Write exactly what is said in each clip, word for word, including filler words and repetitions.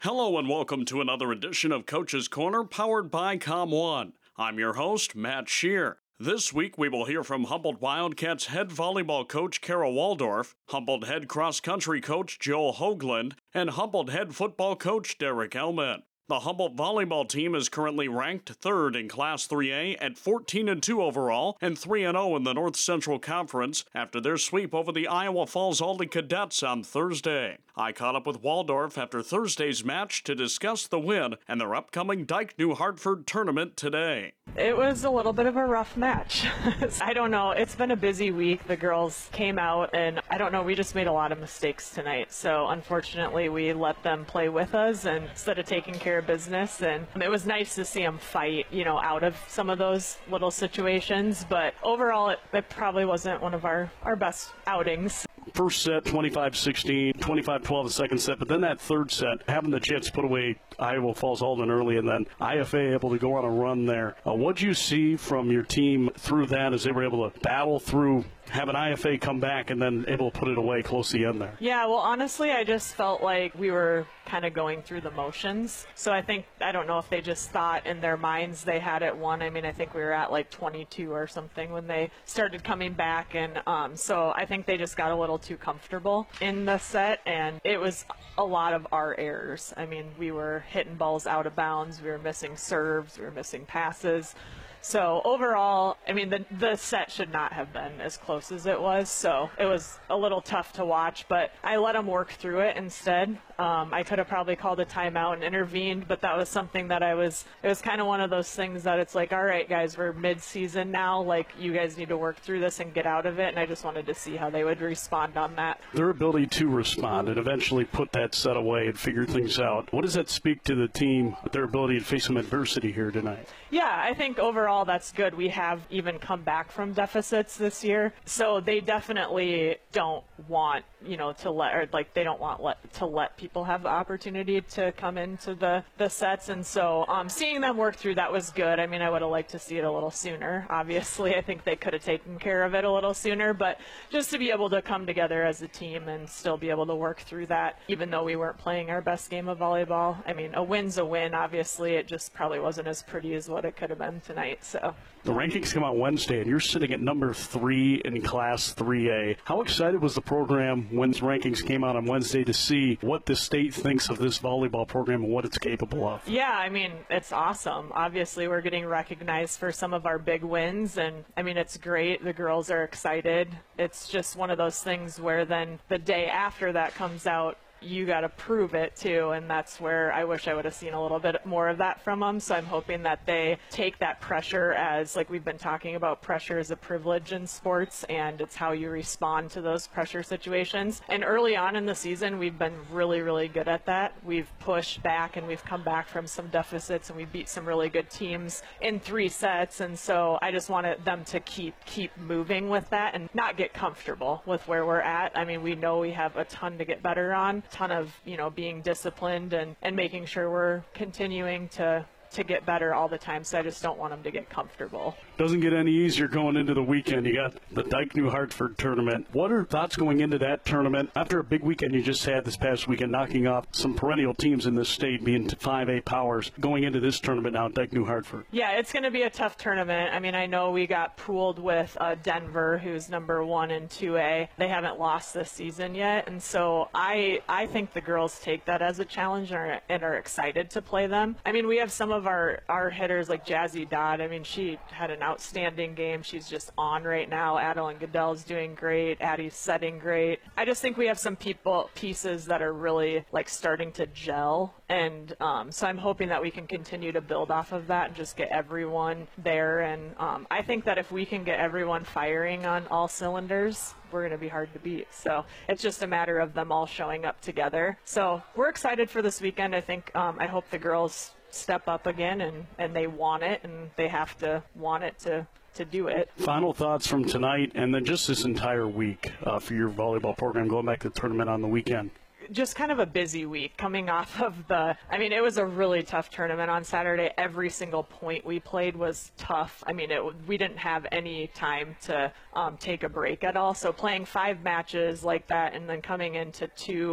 Hello and welcome to another edition of Coach's Corner powered by ComOne. I'm your host, Matt Shear. This week we will hear from Humboldt Wildcats head volleyball coach Kara Waldorf, Humboldt head cross-country coach Joel Hoagland, and Humboldt head football coach Derek Elman. The Humboldt volleyball team is currently ranked third in Class three A at fourteen and two overall and three and oh in the North Central Conference after their sweep over the Iowa Falls Aldi Cadets on Thursday. I caught up with Waldorf after Thursday's match to discuss the win and their upcoming Dike New Hartford tournament today. It was a little bit of a rough match. I don't know. It's been a busy week. The girls came out, and I don't know, we just made a lot of mistakes tonight. So unfortunately, we let them play with us and instead of taking care of business. And it was nice to see them fight, you know, out of some of those little situations. But overall, it, it probably wasn't one of our, our best outings. First set, twenty-five sixteen, twenty-five twelve the second set, but then that third set, having the chance to put away Iowa Falls Alden early, and then I F A able to go on a run there. Uh, what did you see from your team through that as they were able to battle through, have an I F A come back, and then able to put it away close to the end there? Yeah, well, honestly, I just felt like we were kind of going through the motions. So I think, I don't know if they just thought in their minds they had it won. I mean, I think we were at like twenty-two or something when they started coming back. And um, so I think they just got a little too comfortable in the set. And it was a lot of our errors. I mean, we were hitting balls out of bounds. We were missing serves. We were missing passes. So overall, I mean, the the set should not have been as close as it was. So it was a little tough to watch, but I let them work through it instead. Um, I could have probably called a timeout and intervened, but that was something that I was, it was kind of one of those things that it's like, all right, guys, we're mid-season now. Like, you guys need to work through this and get out of it. And I just wanted to see how they would respond on that. Their ability to respond and eventually put that set away and figure things out. What does that speak to the team, their ability to face some adversity here tonight? Yeah, I think overall that's good. We have even come back from deficits this year. So they definitely don't want, you know, to let, or like they don't want let, to let people have the opportunity to come into the, the sets. And so um, seeing them work through that was good. I mean, I would have liked to see it a little sooner. Obviously, I think they could have taken care of it a little sooner, but just to be able to come together as a team and still be able to work through that, even though we weren't playing our best game of volleyball. I mean, a win's a win. Obviously, it just probably wasn't as pretty as what it could have been tonight. So the rankings come out Wednesday, and you're sitting at number three in Class three A. How excited was the program when the rankings came out on Wednesday to see what the state thinks of this volleyball program and what it's capable of? Yeah, I mean, it's awesome. Obviously, we're getting recognized for some of our big wins, and I mean, it's great. The girls are excited. It's just one of those things where then the day after that comes out, you got to prove it too, and that's where I wish I would have seen a little bit more of that from them. So I'm hoping that they take that pressure as, like we've been talking about, pressure is a privilege in sports, and it's how you respond to those pressure situations. And early on in the season, we've been really, really good at that. We've pushed back, and we've come back from some deficits, and we beat some really good teams in three sets. And so I just wanted them to keep keep moving with that and not get comfortable with where we're at. I mean, we know we have a ton to get better on. Ton of, you know, being disciplined and, and making sure we're continuing to to get better all the time. So I just don't want them to get comfortable. Doesn't get any easier going into the weekend. You got the Dike New Hartford tournament. What are thoughts going into that tournament after a big weekend you just had this past weekend, knocking off some perennial teams in this state, being five A powers, going into this tournament now at Dike New Hartford? Yeah, it's going to be a tough tournament. I mean, I know we got pooled with uh, Denver, who's number one in two A. They haven't lost this season yet, and so I I think the girls take that as a challenge and are, and are excited to play them. I mean, we have some of our, our hitters like Jazzy Dodd. I mean, she had an outstanding game. She's just on right now. Adeline Goodell's doing great. Addie's setting great. I just think we have some people pieces that are really like starting to gel, and um, so I'm hoping that we can continue to build off of that and just get everyone there. And um, I think that if we can get everyone firing on all cylinders, we're going to be hard to beat. So it's just a matter of them all showing up together. So we're excited for this weekend. I think um, I hope the girls step up again, and, and they want it, and they have to want it to to do it. Final thoughts from tonight and then just this entire week uh, for your volleyball program, going back to the tournament on the weekend. Just kind of a busy week coming off of the, I mean, it was a really tough tournament on Saturday. Every single point we played was tough. I mean, it, we didn't have any time to um, take a break at all. So playing five matches like that and then coming into two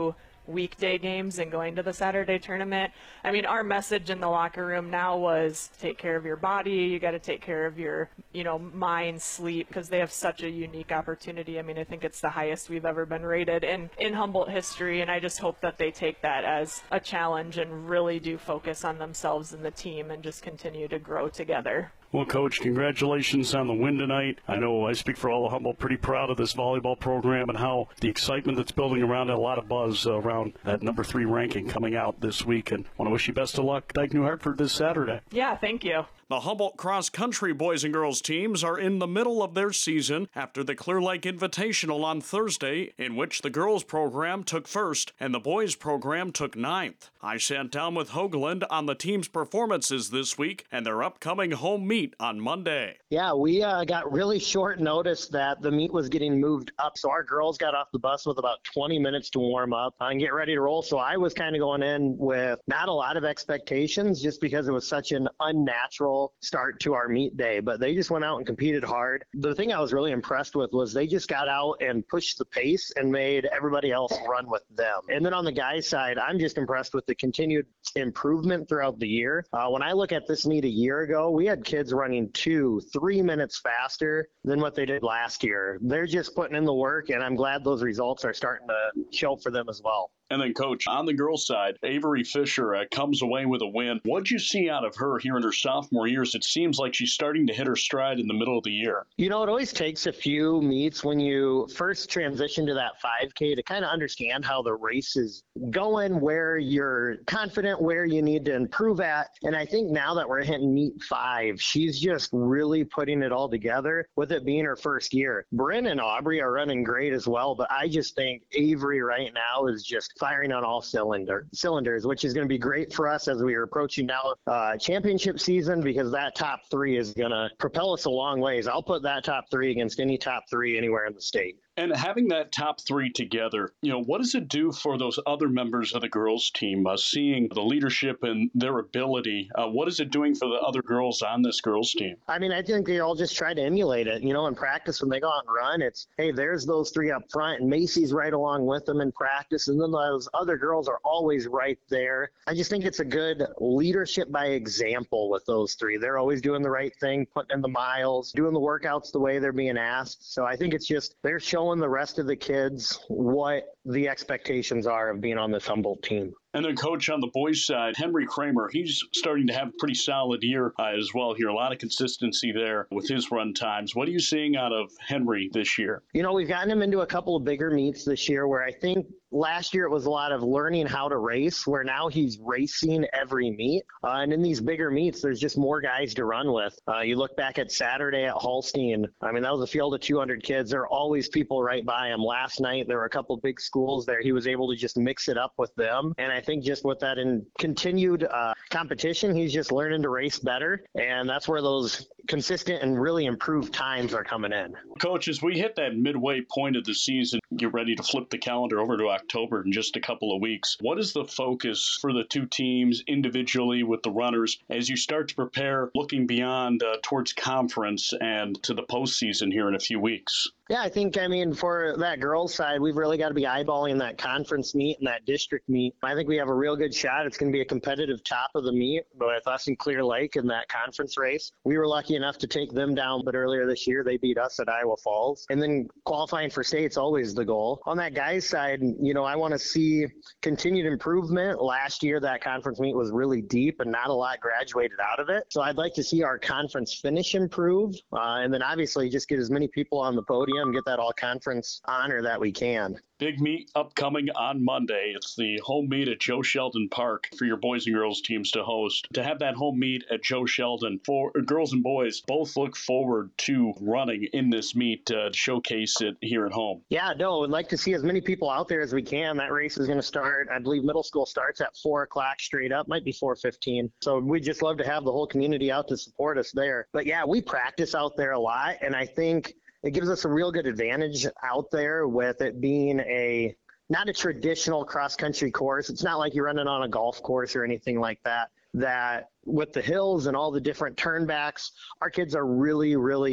weekday games and going to the Saturday tournament. I mean, our message in the locker room now was take care of your body. You got to take care of your, you know, mind, sleep, because they have such a unique opportunity. I mean, I think it's the highest we've ever been rated in, in Humboldt history, and I just hope that they take that as a challenge and really do focus on themselves and the team and just continue to grow together. Well, Coach, congratulations on the win tonight. I know I speak for all of Humboldt, pretty proud of this volleyball program and how the excitement that's building around it, a lot of buzz around that number three ranking coming out this week. And I want to wish you best of luck, Dike New Hartford, this Saturday. Yeah, thank you. The Humboldt cross-country boys and girls teams are in the middle of their season after the Clear Lake Invitational on Thursday, in which the girls program took first and the boys program took ninth. I sat down with Hoagland on the team's performances this week and their upcoming home meet on Monday. Yeah, we uh, got really short notice that the meet was getting moved up, so our girls got off the bus with about twenty minutes to warm up and get ready to roll. So I was kind of going in with not a lot of expectations just because it was such an unnatural start to our meet day, but they just went out and competed hard. The thing I was really impressed with was they just got out and pushed the pace and made everybody else run with them. And then on the guys' side, I'm just impressed with the continued improvement throughout the year. Uh, when I look at this meet a year ago, we had kids running two, three minutes faster than what they did last year. They're just putting in the work, and I'm glad those results are starting to show for them as well. And then, Coach, on the girls' side, Avery Fisher uh, comes away with a win. What'd you see out of her here in her sophomore years? It seems like she's starting to hit her stride in the middle of the year. You know, it always takes a few meets when you first transition to that five K to kind of understand how the race is going, where you're confident, where you need to improve at. And I think now that we're hitting meet five, she's just really putting it all together with it being her first year. Bryn and Aubrey are running great as well, but I just think Avery right now is just firing on all cylinder, cylinders, which is going to be great for us as we are approaching now uh, championship season, because that top three is going to propel us a long ways. I'll put that top three against any top three anywhere in the state. And having that top three together, you know, what does it do for those other members of the girls' team, uh, seeing the leadership and their ability? Uh, what is it doing for the other girls on this girls' team? I mean, I think they all just try to emulate it. You know, in practice, when they go out and run, it's, hey, there's those three up front, and Macy's right along with them in practice, and then those other girls are always right there. I just think it's a good leadership by example with those three. They're always doing the right thing, putting in the miles, doing the workouts the way they're being asked. So I think it's just they're showing the rest of the kids what the expectations are of being on this Humboldt team. And then, Coach, on the boys' side, Henry Kramer, he's starting to have a pretty solid year uh, as well here. A lot of consistency there with his run times. What are you seeing out of Henry this year? You know, we've gotten him into a couple of bigger meets this year where I think last year it was a lot of learning how to race, where now he's racing every meet. Uh, and in these bigger meets, there's just more guys to run with. Uh, you look back at Saturday at Holstein, I mean, that was a field of two hundred kids. There are always people right by him. Last night, there were a couple of big schools there. He was able to just mix it up with them. And I think just with that in continued uh, competition, he's just learning to race better. And that's where those consistent and really improved times are coming in. Coach, as we hit that midway point of the season, get ready to flip the calendar over to October in just a couple of weeks. What is the focus for the two teams individually with the runners as you start to prepare looking beyond uh, towards conference and to the postseason here in a few weeks? Yeah, I think, I mean, for that girls' side, we've really got to be eyeballing that conference meet and that district meet. I think we have a real good shot. It's going to be a competitive top of the meet with us and Clear Lake in that conference race. We were lucky enough to take them down, but earlier this year they beat us at Iowa Falls. And then qualifying for state's always the goal. On that guys' side, you know, I want to see continued improvement. Last year, that conference meet was really deep and not a lot graduated out of it. So I'd like to see our conference finish improve. Uh, and then obviously just get as many people on the podium, get that all-conference honor that we can. Big meet upcoming on Monday. It's the home meet at Joe Sheldon Park for your boys and girls teams to host. To have that home meet at Joe Sheldon, for girls and boys, both look forward to running in this meet uh, to showcase it here at home. Yeah, no, I'd like to see as many people out there as we can. That race is going to start, I believe middle school starts at four o'clock straight up, might be four fifteen. So we'd just love to have the whole community out to support us there. But yeah, we practice out there a lot, and I think it gives us a real good advantage out there with it being a not a traditional cross-country course. It's not like you're running on a golf course or anything like that, that with the hills and all the different turnbacks, our kids are really, really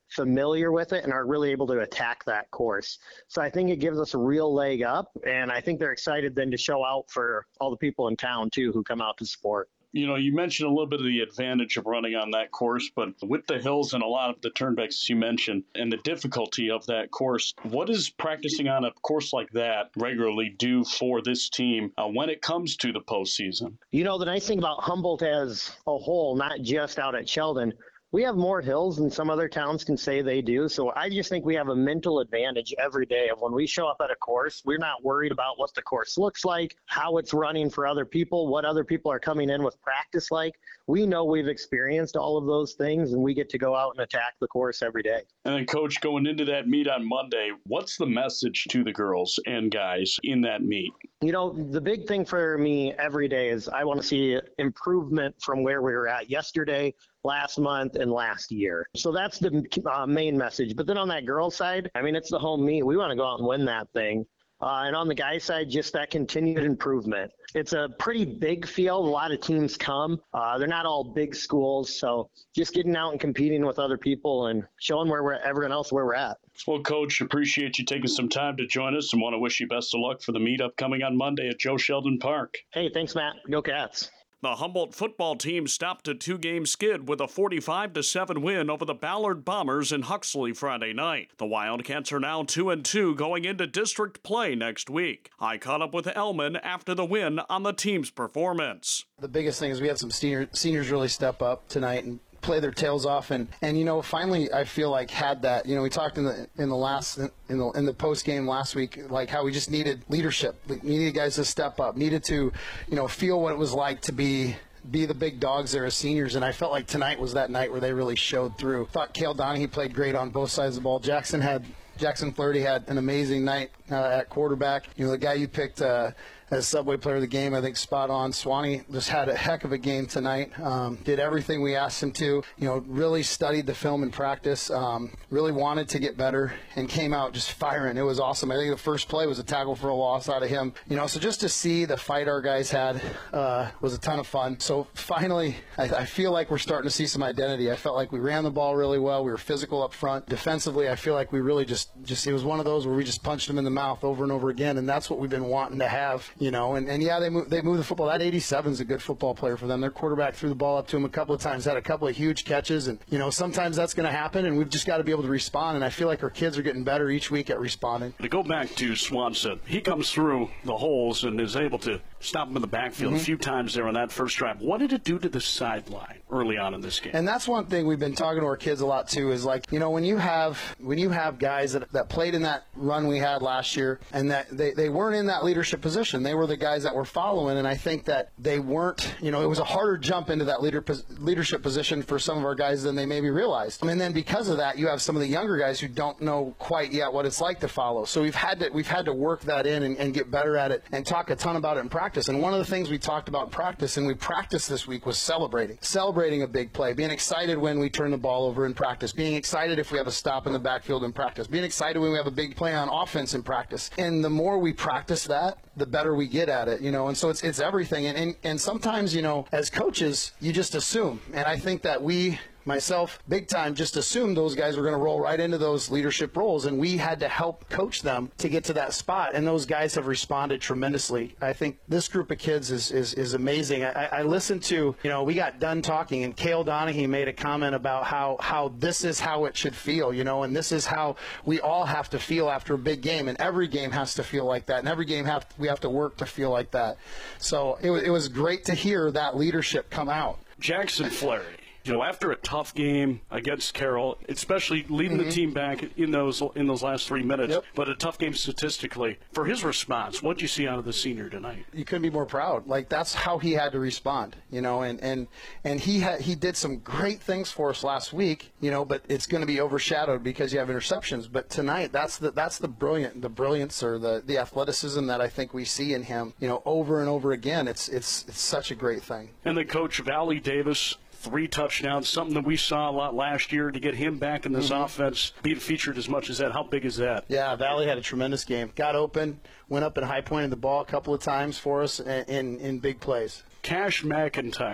familiar with it and are really able to attack that course. So I think it gives us a real leg up, and I think they're excited then to show out for all the people in town too who come out to support. You know, you mentioned a little bit of the advantage of running on that course, but with the hills and a lot of the turnbacks you mentioned and the difficulty of that course, what does practicing on a course like that regularly do for this team uh, when it comes to the postseason? You know, the nice thing about Humboldt as a whole, not just out at Sheldon, we have more hills than some other towns can say they do. So I just think we have a mental advantage every day of when we show up at a course, we're not worried about what the course looks like, how it's running for other people, what other people are coming in with practice like. We know we've experienced all of those things, and we get to go out and attack the course every day. And then, Coach, going into that meet on Monday, what's the message to the girls and guys in that meet? You know, the big thing for me every day is I want to see improvement from where we were at yesterday, last month, and last year. So that's the uh, main message. But then on that girls' side, I mean, it's the home meet. We want to go out and win that thing. Uh, and on the guys' side, just that continued improvement. It's a pretty big field. A lot of teams come. Uh, they're not all big schools. So just getting out and competing with other people and showing where we're everyone else where we're at. Well, Coach, appreciate you taking some time to join us and want to wish you best of luck for the meetup coming on Monday at Joe Sheldon Park. Hey, thanks, Matt. Go Cats. The Humboldt football team stopped a two-game skid with a forty-five to seven win over the Ballard Bombers in Huxley Friday night. The Wildcats are now two and two going into district play next week. I caught up with Elman after the win on the team's performance. The biggest thing is we had some senior, seniors really step up tonight and play their tails off, and and you know, finally I feel like had that, you know, we talked in the in the last in the in the post game last week, like how we just needed leadership, we needed guys to step up, needed to, you know, feel what it was like to be be the big dogs there as seniors, and I felt like tonight was that night where they really showed through. Thought Cale Donahue played great on both sides of the ball. Jackson had Jackson Flaherty had an amazing night uh, at quarterback. You know, the guy you picked uh, as Subway Player of the Game, I think spot on. Swanee just had a heck of a game tonight. Um, did everything we asked him to. You know, really studied the film in practice. Um, really wanted to get better and came out just firing. It was awesome. I think the first play was a tackle for a loss out of him. You know, so just to see the fight our guys had uh, was a ton of fun. So finally, I, I feel like we're starting to see some identity. I felt like we ran the ball really well. We were physical up front. Defensively, I feel like we really just, just it was one of those where we just punched them in the mouth over and over again, and that's what we've been wanting to have. You know, and, and yeah, they move, they move the football. That eighty-seven is a good football player for them. Their quarterback threw the ball up to him a couple of times, had a couple of huge catches, and, you know, sometimes that's going to happen, and we've just got to be able to respond, and I feel like our kids are getting better each week at responding. To go back to Swanson, he comes through the holes and is able to stop him in the backfield mm-hmm. a few times there on that first drive. What did it do to the sideline early on in this game? And that's one thing we've been talking to our kids a lot, too, is like, you know, when you have when you have guys that, that played in that run we had last year and that they, they weren't in that leadership position. They were the guys that were following, and I think that they weren't, you know, it was a harder jump into that leader, leadership position for some of our guys than they maybe realized. And then because of that, you have some of the younger guys who don't know quite yet what it's like to follow. So we've had to we've had to work that in and, and get better at it and talk a ton about it in practice. And one of the things we talked about in practice and we practiced this week was celebrating. Celebrating a big play, being excited when we turn the ball over in practice, being excited if we have a stop in the backfield in practice, being excited when we have a big play on offense in practice. And the more we practice that, the better we get at it, you know, and so it's it's everything. And, and, and sometimes, you know, as coaches, you just assume. And I think that we, myself, big time, just assumed those guys were going to roll right into those leadership roles, and we had to help coach them to get to that spot, and those guys have responded tremendously. I think this group of kids is is, is amazing. I, I listened to, you know, we got done talking, and Cale Donahue made a comment about how, how this is how it should feel, you know, and this is how we all have to feel after a big game, and every game has to feel like that, and every game have we have to work to feel like that. So it, it was great to hear that leadership come out. Jackson Flaherty. You know, after a tough game against Carroll, especially leading mm-hmm. the team back in those in those last three minutes, yep. but a tough game statistically, for his response, what did you see out of the senior tonight? You couldn't be more proud. Like, that's how he had to respond, you know, and and, and he had, he did some great things for us last week, you know, but it's going to be overshadowed because you have interceptions. But tonight, that's the that's the brilliant the brilliance or the, the athleticism that I think we see in him, you know, over and over again. It's it's it's such a great thing. And then Coach Valley Davis, three touchdowns, something that we saw a lot last year. To get him back in this mm-hmm. offense, being featured as much as that, how big is that? Yeah, Valley had a tremendous game. Got open, went up and high pointed the ball a couple of times for us in, in, in big plays. Cash McIntyre,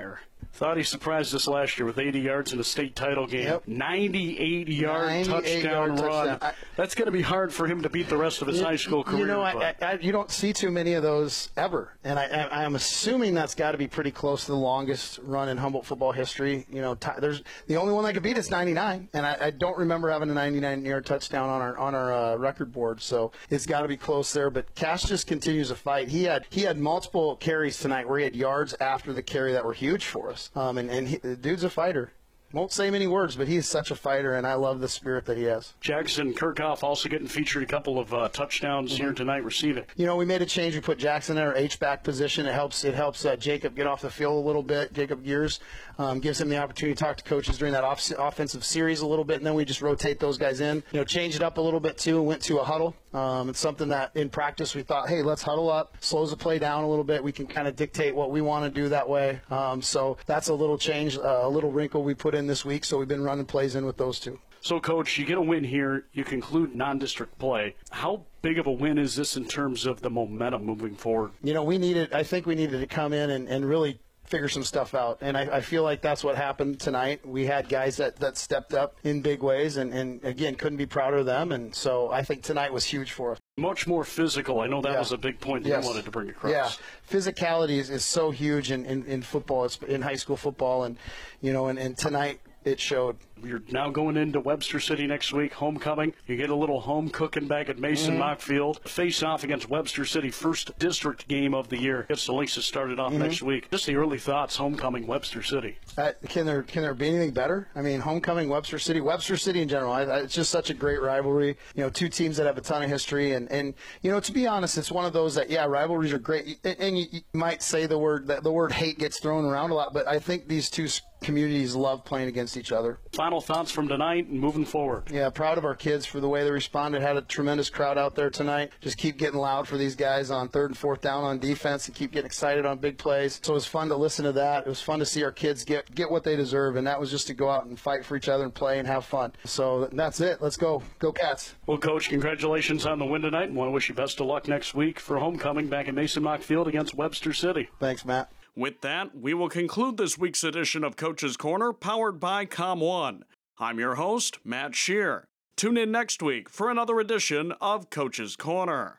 Thought he surprised us last year with eighty yards in a state title game. Yep. ninety-eight yard touchdown run. Touchdown. I, That's going to be hard for him to beat the rest of his you, high school career. You know, I, I, you don't see too many of those ever. And I, I, I'm assuming that's got to be pretty close to the longest run in Humboldt football history. You know, t- there's the only one that could beat is ninety-nine. And I, I don't remember having a ninety-nine yard touchdown on our on our uh, record board. So it's got to be close there. But Cash just continues to fight. He had he had multiple carries tonight where he had yards after the carry that were huge for us. Um, and and he, the dude's a fighter. Won't say many words, but he's such a fighter, and I love the spirit that he has. Jackson Kirchhoff also getting featured a couple of uh, touchdowns mm-hmm. here tonight receiving. You know, we made a change. We put Jackson in our H-back position. It helps It helps uh, Jacob get off the field a little bit. Jacob Gears um, gives him the opportunity to talk to coaches during that off- offensive series a little bit, and then we just rotate those guys in. You know, change it up a little bit, too, and went to a huddle. Um, it's something that in practice we thought, hey, let's huddle up, slows the play down a little bit. We can kind of dictate what we want to do that way. Um, so that's a little change, uh, a little wrinkle we put in this week. So we've been running plays in with those two. So, Coach, you get a win here. You conclude non-district play. How big of a win is this in terms of the momentum moving forward? You know, we needed. I think we needed to come in and, and really figure some stuff out. And I, I feel like that's what happened tonight. We had guys that, that stepped up in big ways and, and, again, couldn't be prouder of them. And so I think tonight was huge for us. Much more physical. I know that yeah. was a big point that yes. you wanted to bring across. Yeah, physicality is, is so huge in, in, in football, it's in high school football. And, you know, and, and tonight it showed. You're now going into Webster City next week, homecoming. You get a little home cooking back at Mason mm-hmm. Mock Field. Face off against Webster City, first district game of the year. Gets the Lynxes started off mm-hmm. next week. Just the early thoughts, homecoming Webster City. Uh, can there can there be anything better? I mean, homecoming Webster City, Webster City in general. I, I, it's just such a great rivalry. You know, two teams that have a ton of history, and, and you know, to be honest, it's one of those that yeah, rivalries are great. And, and you, you might say the word that the word hate gets thrown around a lot, but I think these two communities love playing against each other. Final thoughts from tonight and moving forward. Yeah, proud of our kids for the way they responded. Had a tremendous crowd out there tonight. Just keep getting loud for these guys on third and fourth down on defense and keep getting excited on big plays. So it was fun to listen to that. It was fun to see our kids get, get what they deserve, and that was just to go out and fight for each other and play and have fun. So that's it. Let's go. Go Cats. Well, Coach, congratulations on the win tonight, and want to wish you best of luck next week for homecoming back at Mason Mock Field against Webster City. Thanks, Matt. With that, we will conclude this week's edition of Coach's Corner, powered by Com one. I'm your host, Matt Shear. Tune in next week for another edition of Coach's Corner.